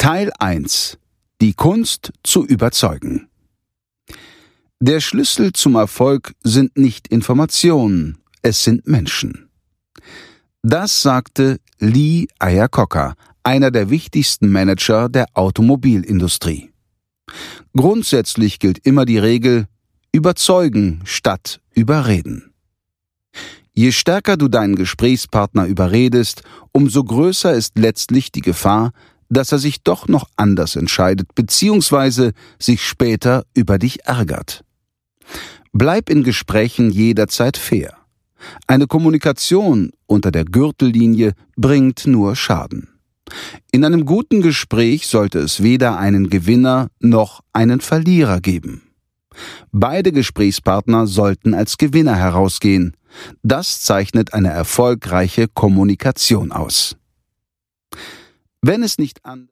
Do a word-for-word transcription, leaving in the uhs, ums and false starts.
Teil eins. Die Kunst zu überzeugen. Der Schlüssel zum Erfolg sind nicht Informationen, es sind Menschen. Das sagte Lee Iacocca, einer der wichtigsten Manager der Automobilindustrie. Grundsätzlich gilt immer die Regel: überzeugen statt überreden. Je stärker du deinen Gesprächspartner überredest, umso größer ist letztlich die Gefahr, dass er sich doch noch anders entscheidet bzw. sich später über dich ärgert. Bleib in Gesprächen jederzeit fair. Eine Kommunikation unter der Gürtellinie bringt nur Schaden. In einem guten Gespräch sollte es weder einen Gewinner noch einen Verlierer geben. Beide Gesprächspartner sollten als Gewinner herausgehen. Das zeichnet eine erfolgreiche Kommunikation aus. Wenn es nicht anders